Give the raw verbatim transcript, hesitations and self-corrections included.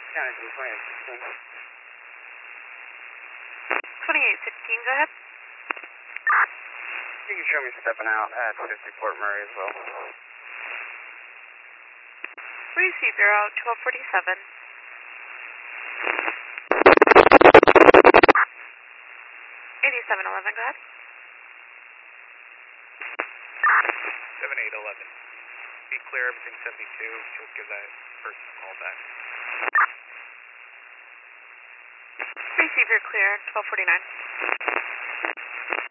County from twenty-eight sixteen. twenty-eight sixteen, go ahead. You can show me stepping out at fifty Fort Murray as well. Receive, you're out twelve forty-seven. eighty-seven eleven, go ahead. seven eight eleven. Be clear, everything seventy-two. She'll give that person a call back. Receive, you're clear, twelve forty-nine.